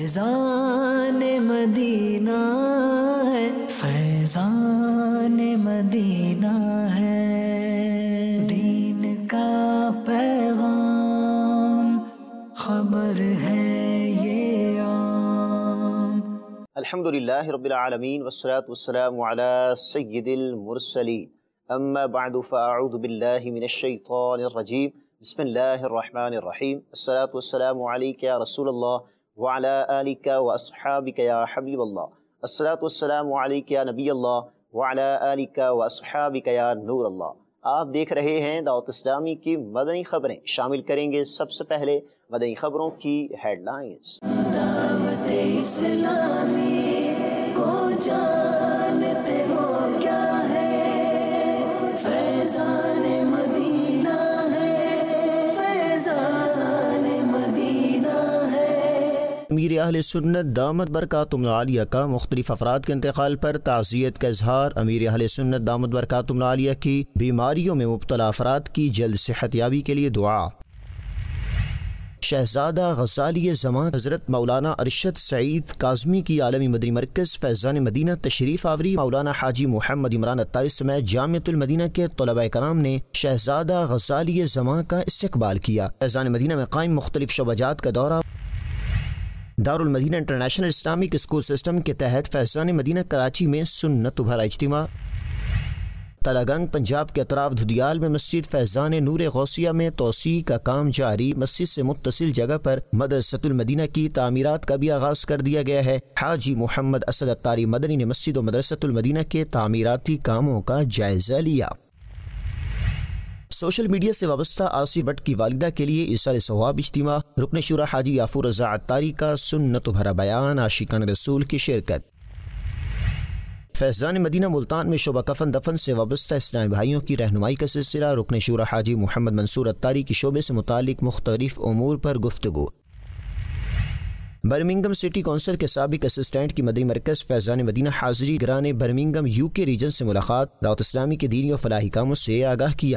فیضان مدینہ ہے، فیضان مدینہ ہے، دین کا پیغام خبر ہے یہ عام۔ الحمدللہ رب العالمین والصلاة والسلام علی سید المرسلین، اما بعد فاعوذ باللہ من الشیطان الرجیم، بسم اللہ الرحمن الرحیم، الصلاة والسلام علیک یا رسول اللہ وعلی آلک واصحابک یا حبیب اللہ، الصلاة والسلام علیک یا نبی اللہ وعلی آلک واصحابک یا نور اللہ۔ آپ دیکھ رہے ہیں دعوت اسلامی کی مدنی خبریں۔ شامل کریں گے سب سے پہلے مدنی خبروں کی ہیڈ لائنز۔ دعوت اسلامی کو جانتے ہو کیا ہے، فیضان مدینہ ہے، فیضان مدینہ ہے۔ امیر اہل سنت دامت برکاتہم العالیہ کا مختلف افراد کے انتقال پر تعزیت کا اظہار۔ امیر اہل سنت دامت برکاتہم العالیہ کی بیماریوں میں مبتلا افراد کی جلد صحت یابی کے لیے دعا۔ شہزادہ غزالی زمان حضرت مولانا ارشد سعید کاظمی کی عالمی مدنی مرکز فیضان مدینہ تشریف آوری۔ مولانا حاجی محمد عمران اتاری سمیت جامعۃ المدینہ کے طلباء کرام نے شہزادہ غزالی زمان کا استقبال کیا۔ فیضان مدینہ میں قائم مختلف شعبجات کا دورہ۔ Darulmadinah international Islamic school system کے تحت فیضان مدینہ کراچی میں سنت بھرا اجتماع۔ تلگنگ پنجاب کے اطراف دھدیال میں مسجد فیضان نور غوثیہ میں توسیع کا کام جاری۔ مسجد سے متصل جگہ پر مدرسۃ المدینہ کی تعمیرات کا بھی آغاز کر دیا گیا ہے۔ حاجی محمد اسد اتاری مدنی نے مسجد و مدرسۃ المدینہ کے تعمیراتی کاموں کا جائزہ لیا۔ سوشل میڈیا سے وابستہ آصف بٹ کی والدہ کے لیے ایصال ثواب اجتماع۔ رکن شورا حاجی یافور رضا اتاری کا سنت بھرا بیان، عاشقان رسول کی شرکت۔ فیضان مدینہ ملتان میں شعبہ کفن دفن سے وابستہ اسلامی بھائیوں کی رہنمائی کا سلسلہ۔ رکن شورا حاجی محمد منصور اتاری کی شعبے سے متعلق مختلف امور پر گفتگو۔ برمنگھم سٹی کونسل کے سابق اسسٹنٹ کی مدنی مرکز فیضان مدینہ حاضری گران برمنگھم یو کے ریجن سے ملاقات، دعوت اسلامی کے دینی و فلاحی کاموں سے آگاہ کیا۔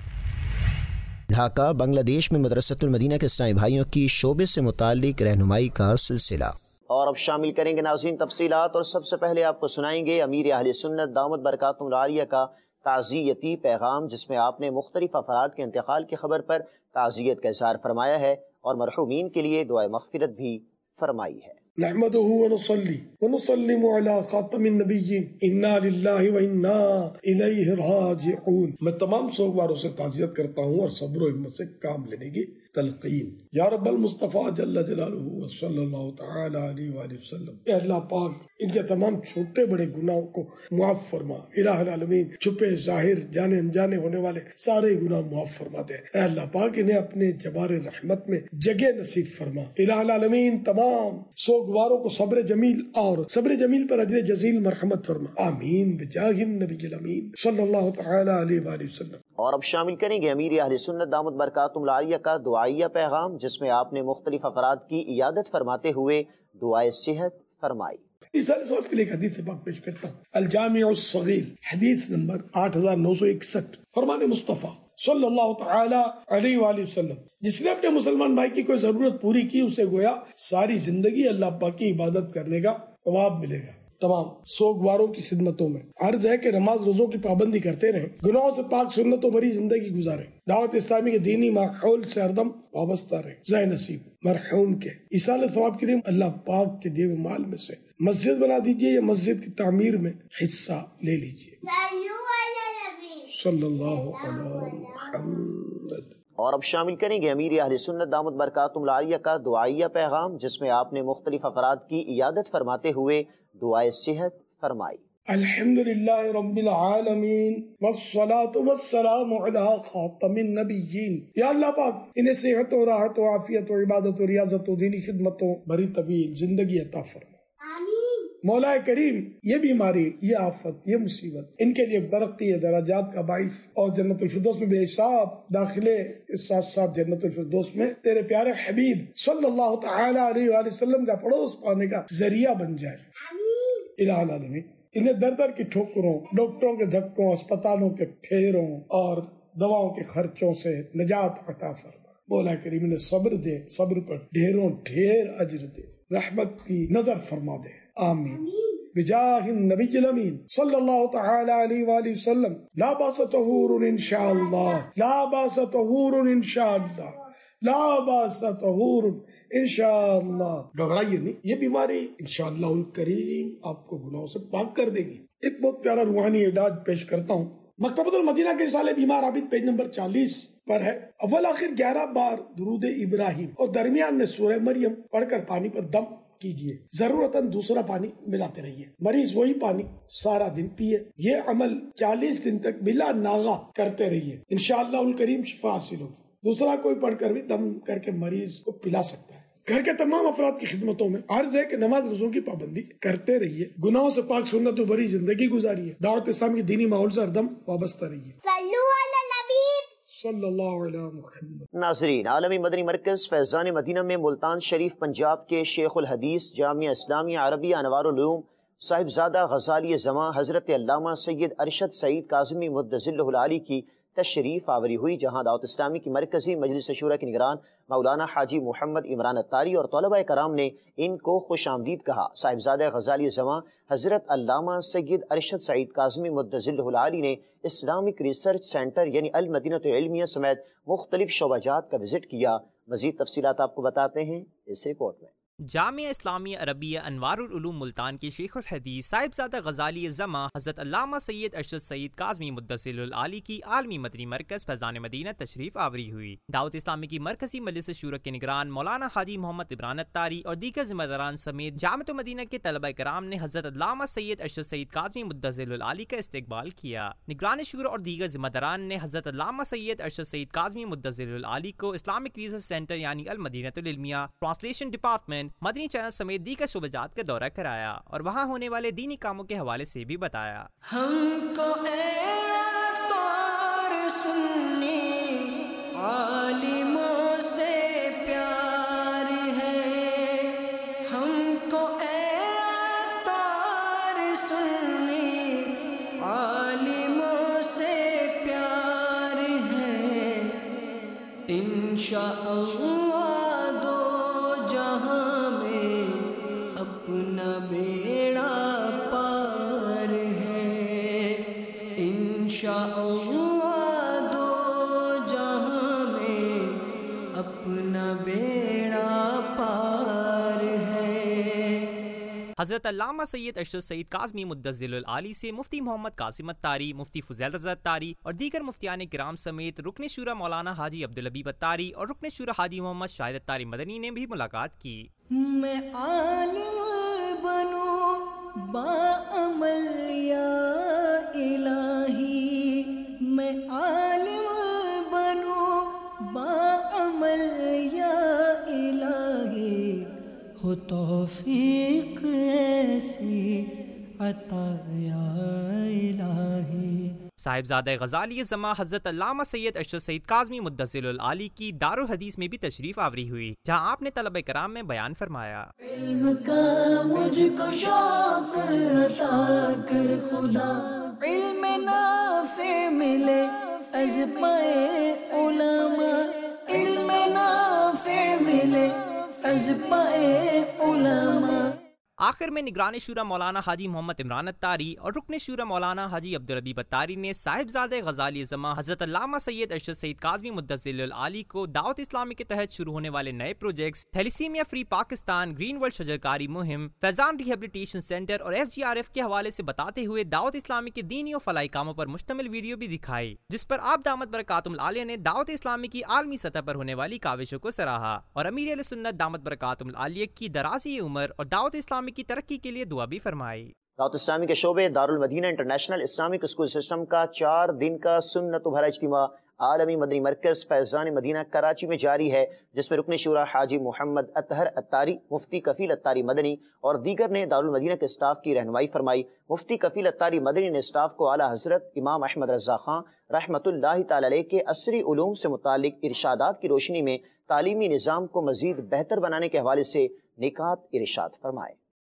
ڈھاکہ بنگلہ دیش میں مدرسۃ المدینہ کے اسلامی بھائیوں کی شعبے سے متعلق رہنمائی کا سلسلہ۔ اور اب شامل کریں گے ناظرین تفصیلات، اور سب سے پہلے آپ کو سنائیں گے امیر اہل سنت دامت برکاتہم العالیہ کا تعزیتی پیغام، جس میں آپ نے مختلف افراد کے انتقال کی خبر پر تعزیت کا اظہار فرمایا ہے اور مرحومین کے لیے دعائے مغفرت بھی فرمائی ہے۔ نحمده ونصلي ونسلم على خاتم النبیین انا للہ وانا الیہ راجعون۔ میں تمام سوگواروں سے تعزیت کرتا ہوں اور صبر و حکمت سے کام لینے کی تلقین۔ یا رب المصطفیٰ جل جلالہ وصلی اللہ تعالی علیہ وآلہ وسلم، اے اللہ پاک ان کے تمام چھوٹے بڑے گناہوں کو معاف فرما۔ الہ العالمین چھپے ظاہر جانے انجانے ہونے والے سارے گناہ معاف فرما دے۔ اے اللہ پاک انہیں اپنے جبار رحمت میں جگہ نصیب فرما۔ الہ العالمین تمام سوگواروں کو صبر جمیل اور صبر جمیل پر اجر جزیل مرحمت فرما، آمین بجاہ النبی الامین صلی اللہ تعالی علیہ وآلہ وسلم۔ اور اب شامل کریں گے امیر اہل سنت دامت برکاتہم العالیہ کا دعائیہ پیغام، جس میں آپ نے مختلف افراد کی عیادت فرماتے ہوئے دعائے صحت فرمائی۔ ایصال ثواب کے لیے ایک حدیث سے پاک پیش کرتا ہوں۔ الجامع الصغیر حدیث نمبر 8961، فرمان مصطفیٰ صلی اللہ تعالی علیہ وآلہ وسلم، جس نے اپنے مسلمان بھائی کی کوئی ضرورت پوری کی، اسے گویا ساری زندگی اللہ پاک کی عبادت کرنے کا ثواب ملے گا۔ تمام سوگواروں کی خدمتوں میں عرض ہے کہ نماز روزوں کی پابندی کرتے رہیں، گناہوں سے پاک سنتوں بھری زندگی گزاریں، دعوت اسلامی کے دینی ماحول سے ہردم وابستہ رہیں۔ ذہ نصیب مرحوم کے ایصال ثواب کے لیے اللہ پاک کے دیے مال میں سے مسجد بنا دیجیے یا مسجد کی تعمیر میں حصہ لے لیجیے۔ صلی اللہ علیہ محمد۔ اور اب شامل کریں گے امیر اہل سنت دامت برکاتہم العالیہ کا دعائیہ پیغام، جس میں آپ نے مختلف افراد کی عیادت فرماتے ہوئے دعائے صحت فرمائی۔ الحمدللہ رب العالمین والصلاة والسلام علی خاتم النبیین۔ یا اللہ پاک انہیں صحت و راحت و عافیت و عبادت و ریاضت و دینی خدمتوں بھری طویل زندگی عطا فرما۔ مولا کریم یہ بیماری، یہ آفت، یہ مصیبت ان کے لیے ترقی درجات کا باعث اور جنت الفردوس میں بے حساب داخلے، اس ساتھ ساتھ جنت الفردوس میں تیرے پیارے حبیب صلی اللہ تعالی علیہ وآلہ وسلم کا پڑوس پانے کا ذریعہ بن جائے۔ الہ العالمین انہیں در در کی ٹھوکروں، ڈاکٹروں کے دھکوں، اسپتالوں کے پھیروں اور دواؤں کے خرچوں سے نجات عطا فرما۔ مولا کریم انہیں صبر دے، صبر پر ڈھیروں ڈھیر اجر دے۔ رحمت کی نظر فرما دے، آمین۔ بجاہ النبی الامین صلی اللہ تعالی علیہ وآلہ وسلم، لا باس طہور انشاءاللہ، لا باس طہور انشاءاللہ، لا باس طہور انشاءاللہ۔ گھبرائیے نہیں، یہ بیماری انشاءاللہ الکریم آپ کو گناہوں سے پاک کر دے گی۔ ایک بہت پیارا روحانی علاج پیش کرتا ہوں۔ مکتبۃ المدینہ کے رسالہ بیمار عابد پیج نمبر 40 پر ہے، اول آخر 11 بار درود ابراہیم اور درمیان میں سورہ مریم پڑھ کر پانی پر دم کیجئے، ضرورتاً دوسرا پانی ملاتے رہیے۔ مریض وہی پانی سارا دن پیے۔ یہ عمل 40 دن تک بلا ناغہ کرتے رہیے، انشاءاللہ الکریم شفا حاصل ہوگی۔ دوسرا کوئی پڑھ کر بھی دم کر کے مریض کو پلا سکتا ہے۔ گھر کے تمام افراد کی خدمتوں میں عرض ہے کہ نماز روزوں کی پابندی کرتے رہیے، گناہوں سے پاک سنت و بری زندگی گزاریے، دعوت اسلامی کے دینی ماحول سے ہردم وابستہ رہیے۔ صلو علی النبی صلی اللہ علیہ محمد۔ ناظرین، عالمی مدنی مرکز فیضان مدینہ میں ملتان شریف پنجاب کے شیخ الحدیث جامعہ اسلامیہ عربیہ انوار العلوم صاحبزادہ غزالی زماں حضرت علامہ سید ارشد سعید کاظمی مدظلہ العالی کی تشریف آوری ہوئی، جہاں دعوت اسلامی کی مرکزی مجلس شورا کے نگران مولانا حاجی محمد عمران اتاری اور طلباء کرام نے ان کو خوش آمدید کہا۔ صاحبزادہ غزالی زماں حضرت علامہ سید ارشد سعید کاظمی مدظلہ العالی نے اسلامک ریسرچ سینٹر یعنی المدینہ العلمیہ سمیت مختلف شعبہ جات کا وزٹ کیا۔ مزید تفصیلات آپ کو بتاتے ہیں اس رپورٹ میں۔ جامعہ اسلامیہ عربیہ انوار العلوم ملتان کے شیخ الحدیث صاحبزادہ غزالی زماں حضرت علامہ سید ارشد سعید کاظمی مدظلہ العالی کی عالمی مدنی مرکز فیضان مدینہ تشریف آوری ہوئی۔ دعوت اسلامی کی مرکزی مجلس شورا کے نگران مولانا حاجی محمد عمران اتاری اور دیگر ذمہ داران سمیت جامعہ مدینہ کے طلباء کرام نے حضرت علامہ سید ارشد سعید کاظمی مدظلہ العالی کا استقبال کیا۔ نگران شورا اور دیگر ذمہ داران نے حضرت علامہ سید ارشد سعید کاظمی مدظلہ العالی کو اسلامک ریسرچ سینٹر یعنی Almadinah Alilmiyah, translation department, Madani channel سمیت دیگر شعبہ جات کا دورہ کرایا اور وہاں ہونے والے دینی کاموں کے حوالے سے بھی بتایا۔ ہم کو اعتبار سنی عالموں سے پیار ہے، ہم کو اعتبار سنی عالموں سے پیار ہے، انشاءاللہ اپنا بیڑا پار ہے، انشاءاللہ دو جہاں میں اپنا بیڑا پار ہے۔ حضرت علامہ سید ارشد سعید کاظمی مدظلہ العالی سے مفتی محمد قاسم اتاری، مفتی فضیل رضا اتاری اور دیگر مفتیان کرام سمیت رکن شورا مولانا حاجی عبدالحبیب اتاری اور رکن شورا حاجی محمد شاہد اتاری مدنی نے بھی ملاقات کی۔ میں عالم بنوں باعمل یا الہی، میں عالم بنوں باعمل یا الہی، ہو توفیق ایسی عطا یا الہی۔ صاحبزادہ غزالی زماں حضرت علامہ سید ارشد سعید کاظمی مدظلہ العالی کی دارالحدیث میں بھی تشریف آوری ہوئی، جہاں آپ نے طلبہ کرام میں بیان فرمایا۔ علم کا مجھ کو شوق عطا کر خدا، علم نافع ملے از پائے علماء، علم نافع ملے از پائے علماء۔ آخر میں نگران شورا مولانا حاجی محمد عمران اتاری اور رکن شورا مولانا حاجی عبدالحبیب اتاری نے صاحبزادہ غزالی زماں حضرت علامہ سید ارشد سعید کاظمی مدظلہ العالی کو دعوت اسلامی کے تحت شروع ہونے والے نئے projects thalassemia free Pakistan, green world شجرکاری مہم، فیضان ریہیبلیٹیشن سینٹر اور FGRF کے حوالے سے بتاتے ہوئے دعوت اسلامی کے دینی و فلاحی کاموں پر مشتمل ویڈیو بھی دکھائی، جس پر آپ دامت برکاتہم العالیہ نے دعوت اسلامی کی عالمی سطح پر ہونے والی کاوشوں کو سراہا اور امیر اہل سنت دامت برکاتہم العالیہ کی درازی عمر اور دعوت اسلامی کی ترقی کے لیے دعا بھی فرمائی۔ دعوت اسلامی کے شعبے Darulmadinah international Islamic school system کا 4 دن کا سنت و بھرا اجتماع عالمی مدنی مرکز فیضان مدینہ کراچی میں جاری ہے، جس میں رکن شورا حاجی محمد اطہر اتاری، مفتی کفیل اتاری مدنی اور دیگر نے دارالمدینہ کے اسٹاف کی رہنمائی فرمائی۔ مفتی کفیل اتاری مدنی نے اسٹاف کو اعلیٰ حضرت امام احمد رضا خان رحمۃ اللہ تعالی علیہ کے عصری علوم سے متعلق ارشادات کی روشنی میں تعلیمی نظام کو مزید بہتر بنانے کے حوالے سے نکات ارشاد فرمائے۔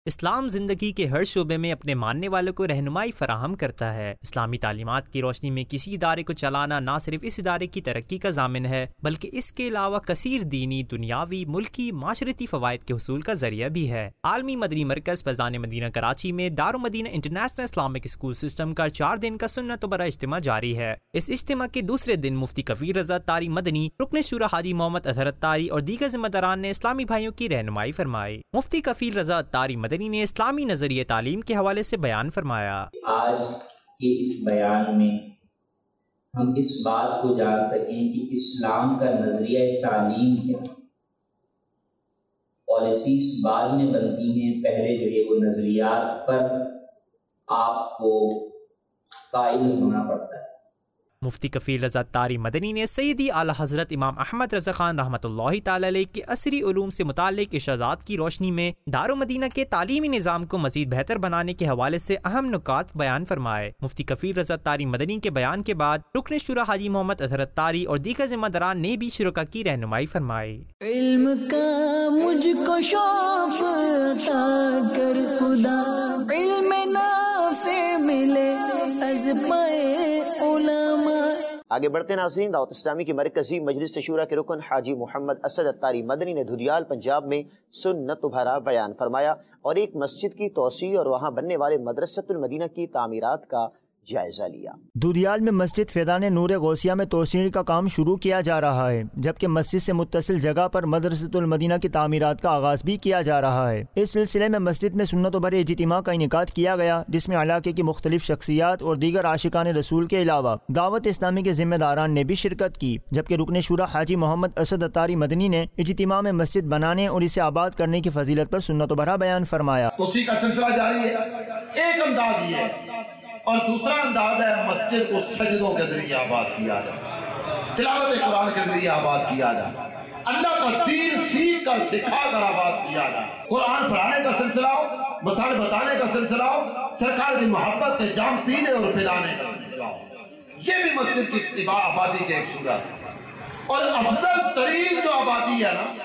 اسلام زندگی کے ہر شعبے میں اپنے ماننے والوں کو رہنمائی فراہم کرتا ہے۔ اسلامی تعلیمات کی روشنی میں کسی ادارے کو چلانا نہ صرف اس ادارے کی ترقی کا ضامن ہے بلکہ اس کے علاوہ کثیر دینی، دنیاوی، ملکی، معاشرتی فوائد کے حصول کا ذریعہ بھی ہے۔ عالمی مدنی مرکز فیضان مدینہ کراچی میں Darulmadinah international Islamic school system کا 4 دن کا سنت و برا اجتماع جاری ہے۔ اس اجتماع کے دوسرے دن مفتی کفیل رضا اتاری مدنی، رکن شورا حاجی محمد اطہر اتاری اور دیگر ذمہ داران نے اسلامی بھائیوں کی رہنمائی فرمائی۔ مفتی کفیل رضا اتاری مدنی نے اسلامی نظریہ تعلیم کے حوالے سے بیان فرمایا۔ آج کے اس بیان میں ہم اس بات کو جان سکیں کہ اسلام کا نظریہ تعلیم کیا، پالیسیز بعد میں بنتی ہیں، پہلے جو ہے وہ نظریات پر آپ کو قائل ہونا پڑتا ہے۔ مفتی کفیل رضا اتاری مدنی نے سیدی اعلیٰ حضرت امام احمد رضا خان رحمۃ اللہ تعالی علیہ کے عصری علوم سے متعلق ارشادات کی روشنی میں دارالمدینہ کے تعلیمی نظام کو مزید بہتر بنانے کے حوالے سے اہم نکات بیان فرمائے۔ مفتی کفیل رضا اتاری مدنی کے بیان کے بعد رکن شورا حاجی محمد اطہر اتاری اور دیگر ذمہ داران نے بھی شرکا کی رہنمائی فرمائی۔ علم کا مجھ کو شوق عطا کر خدا، علم نافع ملے از پائے علماء۔ آگے بڑھتے ناظرین، دعوت اسلامی کی مرکزی مجلس شورا کے رکن حاجی محمد اسد اتاری مدنی نے دھودیال پنجاب میں سنت بھرا بیان فرمایا اور ایک مسجد کی توسیع اور وہاں بننے والے مدرسۃ المدینہ کی تعمیرات کا جائزہ لیا۔ دھودیال میں مسجد فیضان نور غوثیہ میں توسیع کا کام شروع کیا جا رہا ہے، جبکہ مسجد سے متصل جگہ پر مدرسۃ المدینہ کی تعمیرات کا آغاز بھی کیا جا رہا ہے۔ اس سلسلے میں مسجد میں سنت و بھرے اجتماع کا انعقاد کیا گیا، جس میں علاقے کی مختلف شخصیات اور دیگر عاشقان رسول کے علاوہ دعوت اسلامی کے ذمہ داران نے بھی شرکت کی، جبکہ رکن شورا حاجی محمد اسد اتاری مدنی نے اجتماع میں مسجد بنانے اور اسے آباد کرنے کی فضیلت پر سنت و بھرا بیان فرمایا۔ توسیع کا سلسلہ جاری ہے، ایک انداز یہ ہے، اور دوسرا انداز ہے مسجد کو سجدوں کے ذریعے آباد کیا جائے، تلاوت قرآن کے ذریعے آباد کیا جائے، اللہ کا دین سیکھ کر سکھا کر آباد کیا جائے، قرآن پڑھانے کا سلسلہ ہو، مسائل بتانے کا سلسلہ ہو، سرکار کی محبت کے جام پینے اور پلانے کا سلسلہ ہو، یہ بھی مسجد کی آبادی کے ایک صورت ہے۔ اور افضل ترین جو آبادی ہے نا،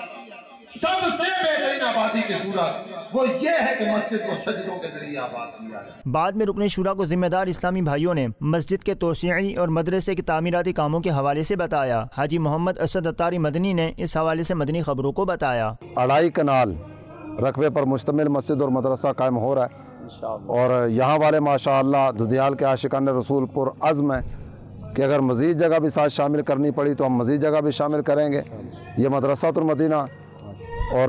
سب سے بہترین آبادی کی صورت وہ یہ ہے کہ مسجد کو سجدوں کے ذریعے آباد کیا جائے۔ بعد میں رکن شورا کو ذمہ دار اسلامی بھائیوں نے مسجد کے توسیعی اور مدرسے کے تعمیراتی کاموں کے حوالے سے بتایا۔ حاجی محمد اسد اتاری مدنی نے اس حوالے سے مدنی خبروں کو بتایا۔ 2.5 کنال رقبے پر مشتمل مسجد اور مدرسہ قائم ہو رہا ہے، اور یہاں والے ماشاءاللہ دھودیال کے عاشقان رسول پر عزم ہے کہ اگر مزید جگہ بھی ساتھ شامل کرنی پڑی تو ہم مزید جگہ بھی شامل کریں گے۔ یہ مدرسۃ المدینہ اور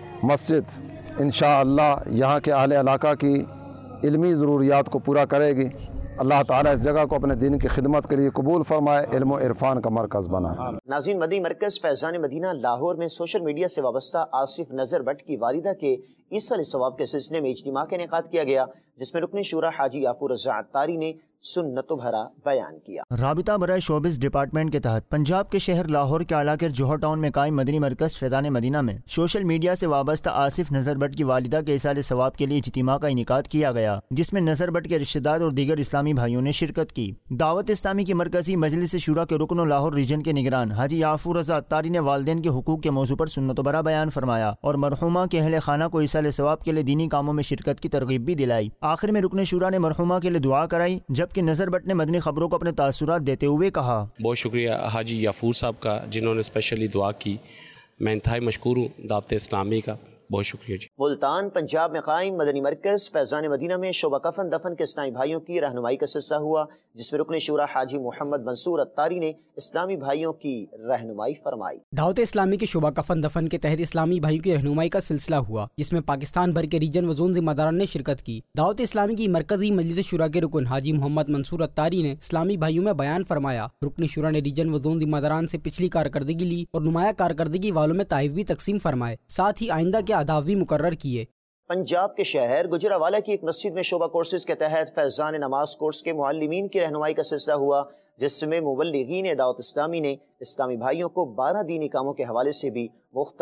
مسجد انشاءاللہ یہاں کے اہل علاقہ کی علمی ضروریات کو پورا کرے گی۔ اللہ تعالیٰ اس جگہ کو اپنے دین کی خدمت کے لیے قبول فرمائے، علم و عرفان کا مرکز بنائے۔ ناظرین، مدنی مرکز فیضان مدینہ لاہور میں سوشل میڈیا سے وابستہ آصف نظر بٹ کی والدہ کے ایصال ثواب کے سلسلے میں اجتماع کا انعقاد کیا گیا، جس میں رکن شورا حاجی یافور رضا اتاری نے سنت بھرا بیان کیا۔ رابطہ برائے شوبز ڈپارٹمنٹ کے تحت پنجاب کے شہر لاہور کے علاقے جوہر ٹاؤن میں قائم مدنی مرکز فیضان مدینہ میں سوشل میڈیا سے وابستہ آصف نظر بٹ کی والدہ کے ایصال ثواب کے لیے اجتماع کا انعقاد کیا گیا، جس میں نظر بٹ کے رشتہ دار اور دیگر اسلامی بھائیوں نے شرکت کی۔ دعوت اسلامی کی مرکزی مجلس شورا کے رکن لاہور ریجن کے نگران حاجی یافور رضا اتاری نے والدین کے حقوق کے موضوع پر سنت بھرا بیان فرمایا اور مرحومہ کے اہل خانہ کو ایصال ثواب کے لیے دینی کاموں میں شرکت کی ترغیب بھی دلائی۔ آخر میں رکن شورا نے مرحومہ کے لیے دعا کرائی، جبکہ نظر بٹ نے مدنی خبروں کو اپنے تاثرات دیتے ہوئے کہا، بہت شکریہ حاجی یافور صاحب کا جنہوں نے اسپیشلی دعا کی، میں انتہائی مشکور ہوں دعوت اسلامی کا، بہت شکریہ جی۔ ملتان پنجاب میں قائم مدنی مرکز فیضان مدینہ میں شعبہ کفن دفن کے اسلامی بھائیوں کی رہنمائی کا سلسلہ ہوا، جس میں رکن شورا حاجی محمد منصور اتاری نے اسلامی بھائیوں کی رہنمائی فرمائی۔ دعوت اسلامی کے شعبہ کفن دفن کے تحت اسلامی بھائیوں کی رہنمائی کا سلسلہ ہوا، جس میں پاکستان بھر کے ریجن و زون ذمہ داران نے شرکت کی۔ دعوت اسلامی کی مرکزی مجلس شورا کے رکن حاجی محمد منصور اتاری نے اسلامی بھائیوں میں بیان فرمایا۔ رکن شورا نے ریجن و زون ذمہ داران سے پچھلی کارکردگی لی اور نمایاں کارکردگی والوں میں تحائف بھی تقسیم فرمائے، ساتھ ہی آئندہ کے اہداف بھی مقرر کیے۔ پنجاب کے شہر گجرانوالہ کی ایک مسجد میں شعبہ کورسز کے تحت فیضان نماز کورس کے معلمین کی رہنمائی کا سلسلہ ہوا، جس میں مبلغین دعوت اسلامی نے اسلامی بھائیوں کو 12 دینی کاموں کے حوالے سے بھی مختلف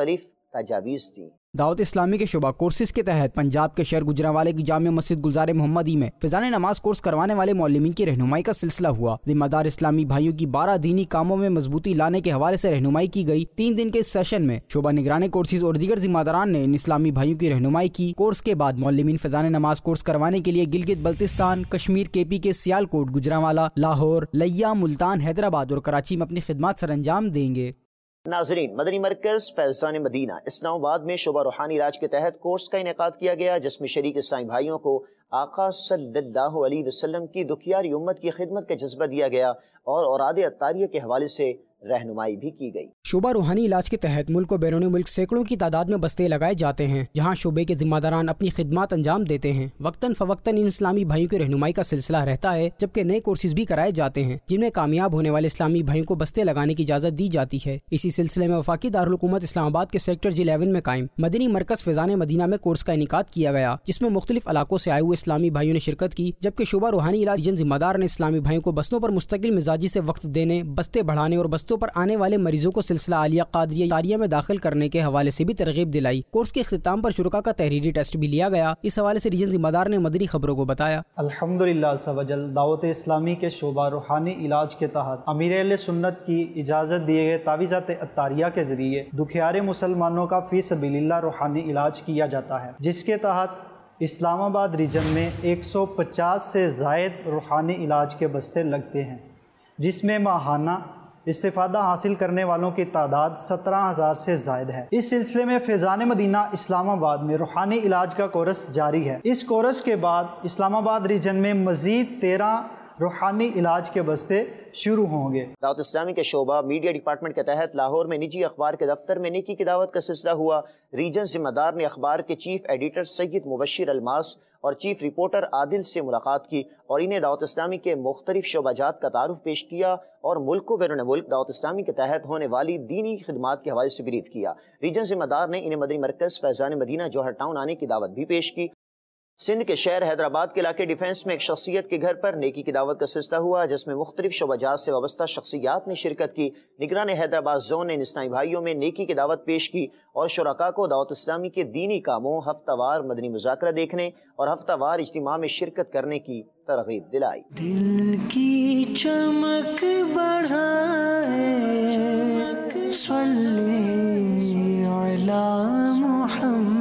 تجاویز تھیں۔ دعوت اسلامی کے شعبہ کورسز کے تحت پنجاب کے شہر گجرانوالے کی جامع مسجد گلزار محمدی میں فیضان نماز کورس کروانے والے معلمین کی رہنمائی کا سلسلہ ہوا۔ ذمہ دار اسلامی بھائیوں کی 12 دینی کاموں میں مضبوطی لانے کے حوالے سے رہنمائی کی گئی۔ 3 دن کے اس سیشن میں شعبہ نگران کورسز اور دیگر ذمہ داران نے ان اسلامی بھائیوں کی رہنمائی کی۔ کورس کے بعد معلمین فیضان نماز کورس کروانے کے لیے گلگت بلتستان، کشمیر کے پی کے سیالکوٹ، گجرانوالہ، لاہور، لیا، ملتان، حیدرآباد اور کراچی میں اپنی خدمات سر انجام دیں گے۔ ناظرین، مدنی مرکز فیضان مدینہ اسلام آباد میں شعبہ روحانی علاج کے تحت کورس کا انعقاد کیا گیا، جس میں شریک عیسائی بھائیوں کو آقا صلی اللہ علیہ وسلم کی دکھیاری امت کی خدمت کا جذبہ دیا گیا اور اوراد عطاریہ کے حوالے سے رہنمائی بھی کی گئی۔ شعبہ روحانی علاج کے تحت ملک و بیرون ملک سینکڑوں کی تعداد میں بستے لگائے جاتے ہیں، جہاں شعبے کے ذمہ داران اپنی خدمات انجام دیتے ہیں۔ وقتاً فوقتاً ان اسلامی بھائیوں کی رہنمائی کا سلسلہ رہتا ہے، جبکہ نئے کورسز بھی کرائے جاتے ہیں جن میں کامیاب ہونے والے اسلامی بھائیوں کو بستے لگانے کی اجازت دی جاتی ہے۔ اسی سلسلے میں وفاقی دارالحکومت اسلام آباد کے سیکٹر G11 میں قائم مدنی مرکز فیضان مدینہ میں کورس کا انعقاد کیا گیا، جس میں مختلف علاقوں سے آئے ہوئے اسلامی بھائیوں نے شرکت کی، جبکہ شعبہ روحانی علاج ریجن ذمہ دار نے اسلامی بھائیوں کو بستوں پر مستقل مزاجی سے وقت دینے، بستے بڑھانے اور بستوں پر آنے والے مریضوں کو سلسلہ عالیہ قادریہ میں داخل کرنے کے حوالے سے بھی ترغیب دلائی۔ کورس کے اختتام پر شرکاء کا تحریری ٹیسٹ بھی لیا گیا۔ اس حوالے سے ریجن ذمہ دار نے مدنی خبروں کو بتایا۔ الحمدللہ سوجل دعوت اسلامی کے شعبہ روحانی علاج کے تحت امیر اہل سنت کی اجازت دیے گئے تعویذات عطاریہ کے ذریعے دکھیارے مسلمانوں کا فی سبیل اللہ روحانی علاج کیا جاتا ہے، جس کے تحت اسلام آباد ریجن میں 150 سے زائد روحانی علاج کے بستے لگتے ہیں، جس میں ماہانہ استفادہ حاصل کرنے والوں کی تعداد 17,000 سے زائد ہے۔ اس سلسلے میں فیضان مدینہ اسلام آباد میں روحانی علاج کا کورس جاری ہے۔ اس کورس کے بعد اسلام آباد ریجن میں مزید 13 روحانی علاج کے بستے شروع ہوں گے۔ دعوت اسلامی کے شعبہ میڈیا ڈپارٹمنٹ کے تحت لاہور میں نجی اخبار کے دفتر میں نیکی کی دعوت کا سلسلہ ہوا۔ ریجن ذمہ دار نے اخبار کے چیف ایڈیٹر سید مبشر الماس اور چیف رپورٹر عادل سے ملاقات کی اور انہیں دعوت اسلامی کے مختلف شعبہ جات کا تعارف پیش کیا اور ملک و بیرون ملک دعوت اسلامی کے تحت ہونے والی دینی خدمات کے حوالے سے بریف کیا۔ ریجن ذمہ دار نے انہیں مدنی مرکز فیضان مدینہ جوہر ٹاؤن آنے کی دعوت بھی پیش کی۔ سندھ کے شہر حیدرآباد کے علاقے ڈیفنس میں ایک شخصیت کے گھر پر نیکی کی دعوت کا سلسلہ ہوا، جس میں مختلف شعبہ جات سے وابستہ شخصیات نے شرکت کی۔ نگران حیدرآباد زون نے اسلامی بھائیوں میں نیکی کی دعوت پیش کی اور شرکاء کو دعوت اسلامی کے دینی کاموں، ہفتہ وار مدنی مذاکرہ دیکھنے اور ہفتہ وار اجتماع میں شرکت کرنے کی ترغیب دلائی۔ دل کی چمک بڑھائے صلی علی محمد۔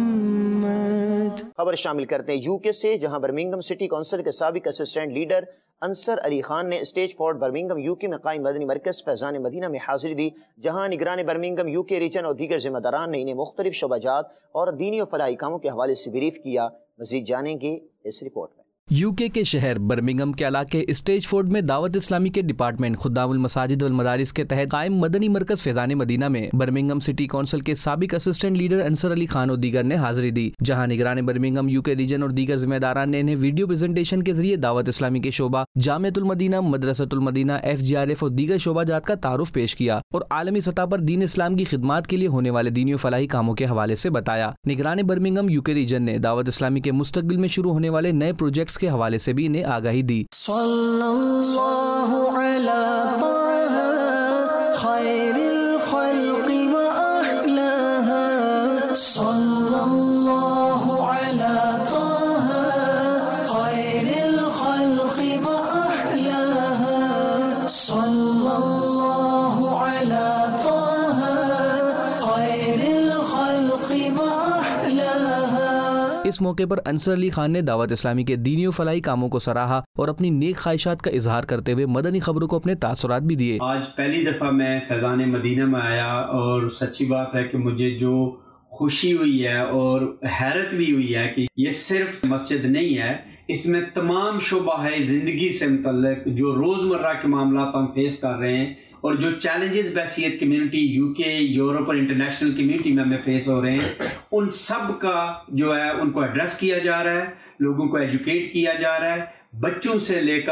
خبر شامل کرتے ہیں یو کے سے، جہاں برمنگھم سٹی کونسل کے سابق اسسٹنٹ لیڈر انصر علی خان نے اسٹیج فورڈ برمنگھم یو کے میں قائم مدنی مرکز فیضان مدینہ میں حاضری دی، جہاں نگران برمنگھم یو کے ریجن اور دیگر ذمہ داران نے انہیں مختلف شعبہ جات اور دینی و فلاحی کاموں کے حوالے سے بریف کیا۔ مزید جانیں گے اس رپورٹ میں۔ یو کے شہر برمنگھم کے علاقے اسٹیج فورڈ میں دعوت اسلامی کے ڈپارٹمنٹ خدام المساجد والمدارس کے تحت قائم مدنی مرکز فیضان مدینہ میں برمنگھم سٹی کونسل کے سابق اسسٹنٹ لیڈر انصر علی خان اور دیگر نے حاضری دی، جہاں نگران برمنگھم یو کے ریجن اور دیگر ذمہ داران نے انہیں ویڈیو پریزنٹیشن کے ذریعے دعوت اسلامی کے شعبہ جامعۃ المدینہ، مدرسۃ المدینہ، FGRF اور دیگر شعبہ جات کا تعارف پیش کیا اور عالمی سطح پر دین اسلام کی خدمات کے لیے ہونے والے دینی و فلاحی کاموں کے حوالے سے بتایا۔ نگران برمنگھم یو کے ریجن نے دعوت اسلامی کے مستقبل میں شروع ہونے والے نئے پروجیکٹس کے حوالے سے بھی آگاہی دی۔ صلی اللہ علی طہ خیر الخلق و احلاها، صلی اللہ علی طہ خیر الخلق و احلاها، صلی اللہ علی طہ خیر الخلق و احلاها۔ اس موقع پر انصر علی خان نے دعوت اسلامی کے دینی و فلاحی کاموں کو سراہا اور اپنی نیک خواہشات کا اظہار کرتے ہوئے مدنی خبروں کو اپنے تاثرات بھی دیے۔ آج پہلی دفعہ میں فیضان مدینہ میں آیا اور سچی بات ہے کہ مجھے جو خوشی ہوئی ہے اور حیرت بھی ہوئی ہے کہ یہ صرف مسجد نہیں ہے، اس میں تمام شعبہ ہے زندگی سے متعلق جو روزمرہ کے معاملات ہم فیس کر رہے ہیں اور جو چیلنجز بحیثیت کمیونٹی یو کے، یورپ اور انٹرنیشنل کمیونٹی میں ہمیں فیس ہو رہے ہیں، ان سب کا جو ہے ان کو ایڈریس کیا جا رہا ہے، لوگوں کو ایجوکیٹ کیا جا رہا ہے، بچوں سے لے کر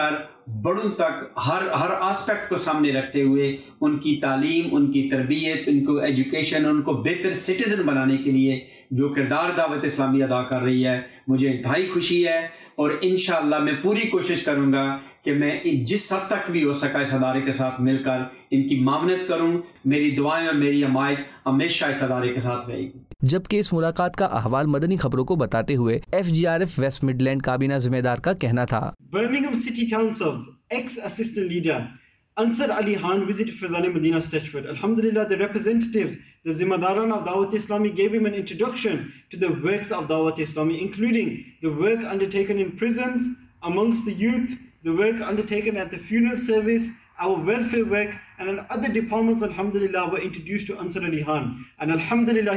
بڑوں تک ہر آسپیکٹ کو سامنے رکھتے ہوئے ان کی تعلیم، ان کی تربیت، ان کو ایجوکیشن، ان کو بہتر سٹیزن بنانے کے لیے جو کردار دعوت اسلامی ادا کر رہی ہے، مجھے انتہائی خوشی ہے، اور انشاءاللہ میں پوری کوشش کروں گا کہ میں جس حد تک بھی ہو سکا اس ادارے کے ساتھ مل کر ان کی معاونت کروں. میری دعائیں اور میری حمایت ہمیشہ اس ادارے کے ساتھ رہے گی. جبکہ اس ملاقات کا احوال مدنی خبروں کو بتاتے ہوئے FGRF ویسٹ مڈلینڈ کابینہ ذمہ دار کا کہنا تھا. Birmingham City Council's ex-assistant leader Ansar Ali Khan visited Faizan Medina Stretchford. Alhamdulillah, the representatives, the Zimadaran of Dawat Islami, gave him an introduction to the works of Dawat Islami, including the work undertaken in prisons, amongst the youth, the work undertaken at the funeral service, our welfare work, and in other departments, alhamdulillah, were introduced to Ansar Ali Khan. And alhamdulillah,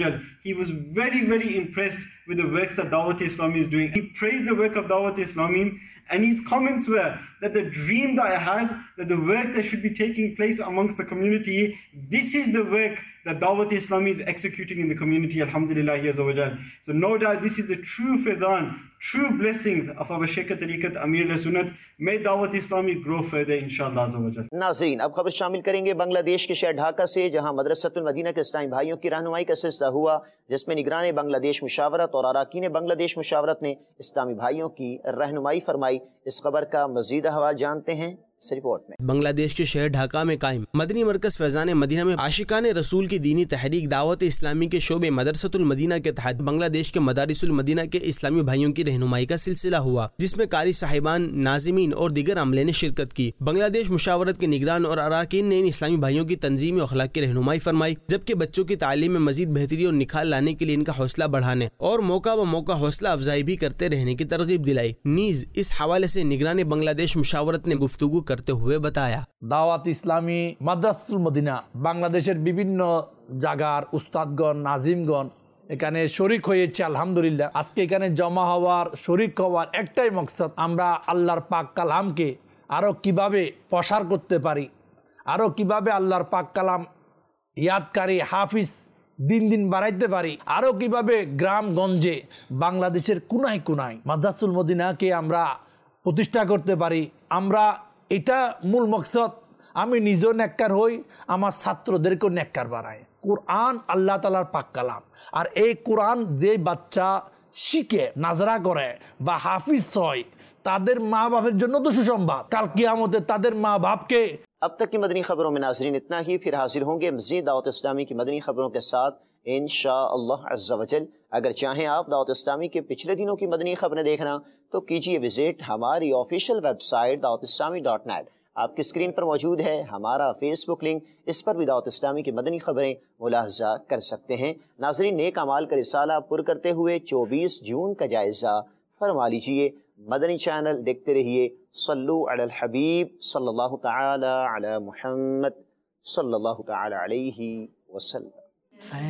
he was very, very impressed with the works that Dawat Islami is doing. He praised the work of Dawat Islami, and his comments were that the dream that I had, that the work that should be taking place amongst the community, this is the work that Dawat Islami is executing in the community, alhamdulillah. So no doubt this is the true Faizan, true blessings of our Shaykh Tariqat Amir al-Sunnat. May Dawat Islami grow further, inshallah. ناظرین، اب خبر شامل کریں گے بنگلہ دیش کے شہر ڈھاکہ سے، جہاں مدرسۃ المدینہ کے اسلامی بھائیوں کی رہنمائی کا سلسلہ ہوا، جس میں نگران بنگلہ دیش مشاورت اور اراکین بنگلہ دیش مشاورت نے اسلامی بھائیوں کی رہنمائی فرمائی. اس خبر کا مزید حوالہ جانتے ہیں اس رپورٹ میں. بنگلہ دیش کے شہر ڈھاکہ میں قائم مدنی مرکز فیضان مدینہ میں عاشقان رسول کی دینی تحریک دعوت اسلامی کے شعبے مدرسۃ المدینہ کے تحت بنگلہ دیش کے مدارس المدینہ کے اسلامی بھائیوں کی رہنمائی کا سلسلہ ہوا، جس میں قاری صاحبان، ناظمین اور دیگر عملے نے شرکت کی. بنگلہ دیش مشاورت کے نگران اور اراکین نے ان اسلامی بھائیوں کی تنظیم اخلاق کی رہنمائی فرمائی، جبکہ بچوں کی تعلیم میں مزید بہتری اور نکھار لانے کے لیے ان کا حوصلہ بڑھانے اور موقع ب موقع حوصلہ افزائی بھی کرتے رہنے کی ترغیب دلائی. نیز اس حوالے سے نگران بنگلہ دیش مشاورت نے گفتگو کرتے ہوئے بتایا، দাওয়াত ইসলামী মাদ্রাসাতুল মদিনা বাংলাদেশের বিভিন্ন জায়গার উস্তাদগণ, নাজিমগণ এখানে শরীক হয়েছে। আলহামদুলিল্লাহ, আজকে এখানে জমা হওয়ার, শরীক হওয়ার একটাই মকসদ, আমরা আল্লাহর পাক কালামকে আরো কিভাবে প্রসার করতে পারি, আরো কিভাবে আল্লাহর পাক কালাম ইয়াদকারী হাফিজ দিন দিন বাড়াইতে পারি, আরো কিভাবে গ্রামগঞ্জে বাংলাদেশের কোনায় কোনায় মাদ্রাসাতুল মদিনাকে আমরা প্রতিষ্ঠা করতে পারি। আমরা এটা মূল মকসদ। আমি নিজেও নেককার হই, আমার ছাত্রদেরকেও নেককার বানাই। কোরআন আল্লাহ তাআলার পাক কালাম, আর এই কোরআন যে বাচ্চা শিখে নাজরা করে বা হাফিজ হয়, তাদের মা বাপের জন্য তো সুসংবাদ, কাল কিয়ামতে তাদের মা বাপকে। اب تک کی مدنی خبروں میں ناظرین اتنا ہی، پھر حاضر ہوں گے مزید دعوت اسلامی کی مدنی خبروں کے ساتھ انشاءاللہ عز و جل. اگر چاہیں آپ دعوت اسلامی کے پچھلے دنوں کی مدنی خبریں دیکھنا تو کیجئے وزٹ ہماری آفیشیل ویب سائٹ dawatIslami.net. آپ کی اسکرین پر موجود ہے ہمارا فیس بک لنک، اس پر بھی دعوت اسلامی کی مدنی خبریں ملاحظہ کر سکتے ہیں. ناظرین، نیک اعمال کا رسالہ پر کرتے ہوئے 24 جون کا جائزہ فرما لیجئے. مدنی چینل دیکھتے رہیے. صلو علی الحبیب صلی اللہ تعالی علی محمد صلی اللہ تعالی علیہ وسلم.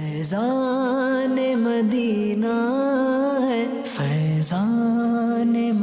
فیضان مدینہ ہے، فیضان